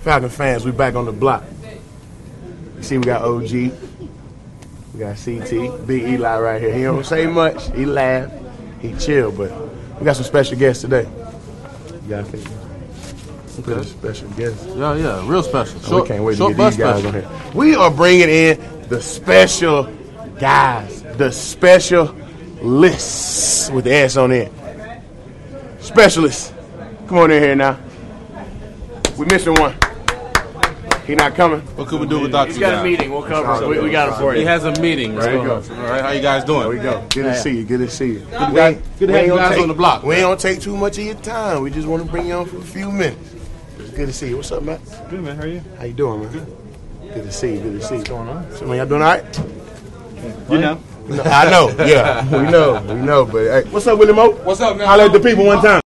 Falcon fans, we back on the block. You see, we got OG, we got CT, Big Eli right here. He don't say much. He laugh, he chill, but we got some special guests today. You got to think. Pretty special guests. Yeah, real special. We can't wait to get these guys on here. We are bringing in the special guys, the specialists with the S on it. Specialists, come on in here now. We missing one. He not coming. What could we do without you? He's got a meeting. We'll cover it. We got it for you. He has a meeting, right? There we go. All right, how you guys doing? There we go. Good to see you. Good to see you. Good to have you guys on the block. We ain't gonna take too much of your time. We just want to bring you on for a few minutes. It's good to see you. What's up, Matt? Good, man. How are you? How you doing, man? Good to see you. Good to see you. What's going on? So, man, y'all doing all right? You know. I know. Yeah, we know. We know. But hey, what's up, Willie Mo? What's up, man? Holla at the people one time.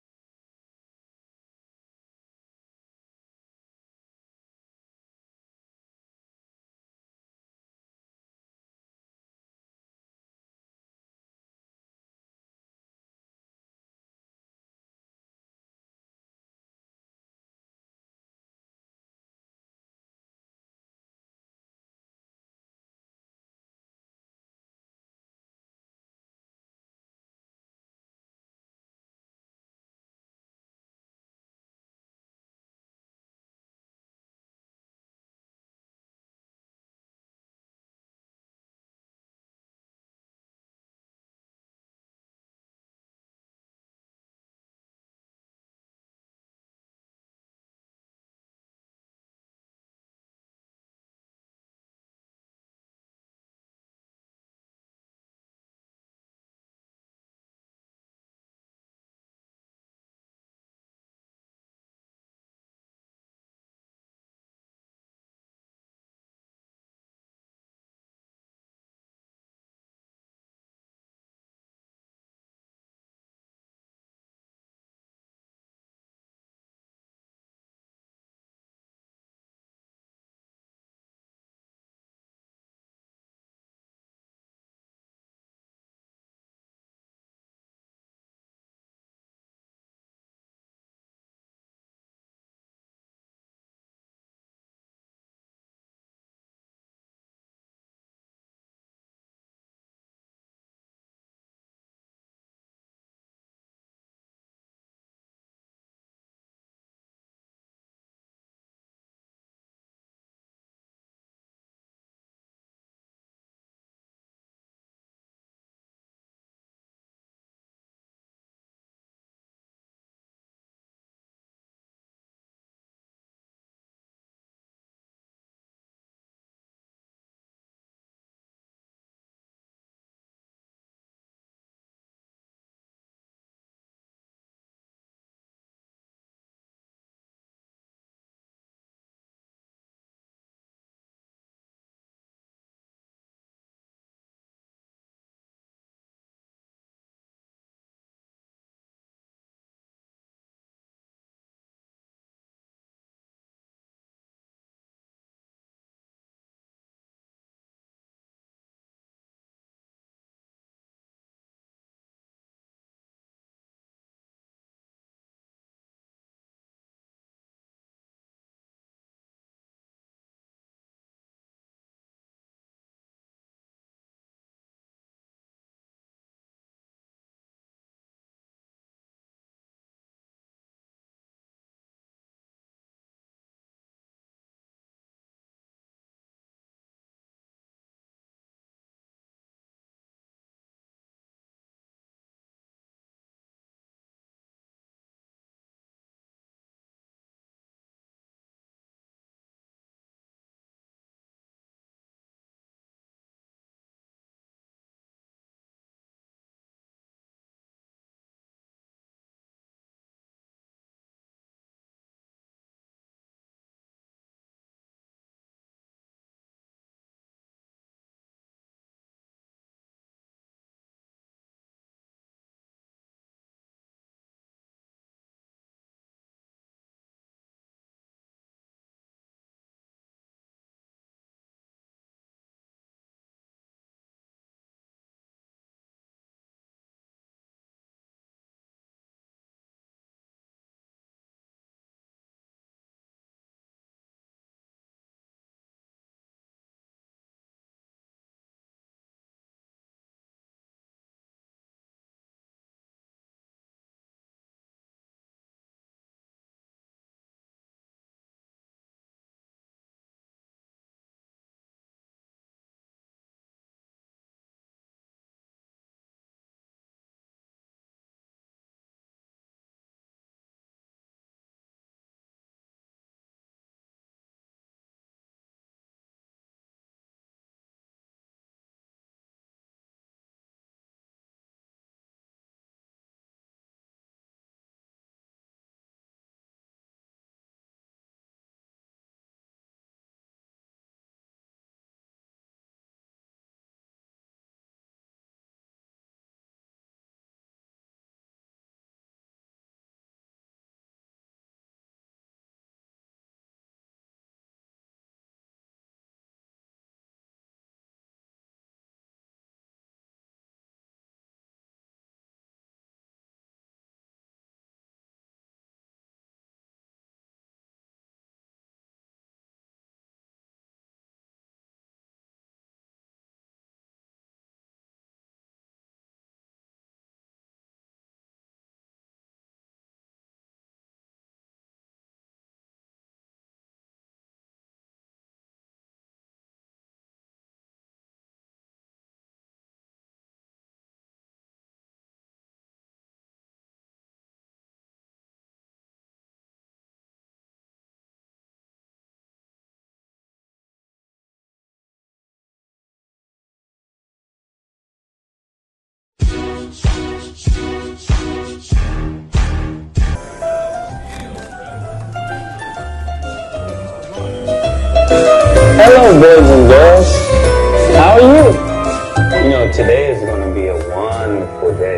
Hello, boys and girls. How are you? You know, today is going to be a wonderful day.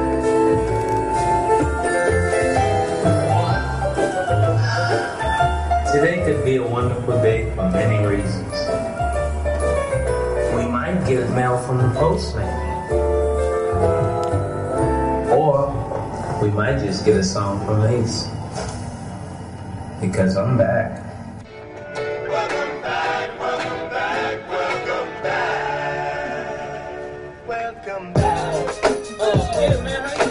Today could be a wonderful day for many reasons. We might get mail from the postman. Or we might just get a song from Ace. Because I'm back. Welcome back, welcome back, welcome back. Welcome back. Oh, yeah, man, how you